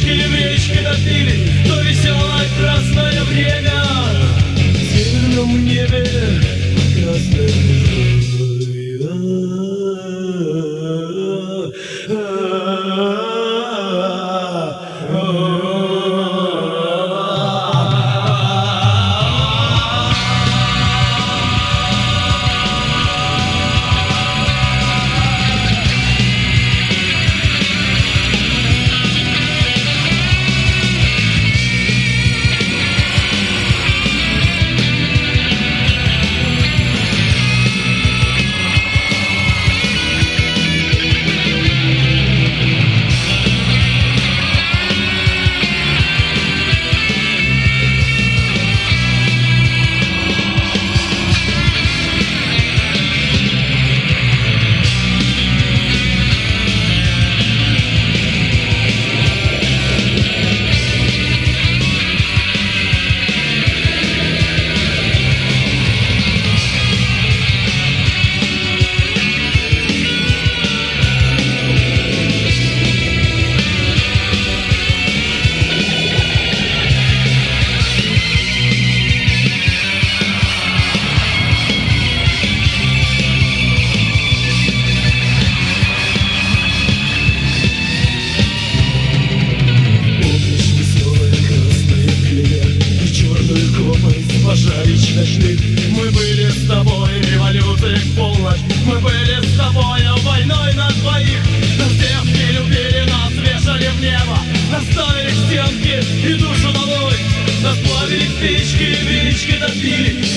спички в речке топили то веселое красное время. В северном небе красное пожарищ ночных. Мы были с тобой революцией в полночь. Мы были с тобой войной на двоих. Нас девки любили, нас вешали в небо. Нас ставили к стенке и душу долой. Нас плавили спички, велички топили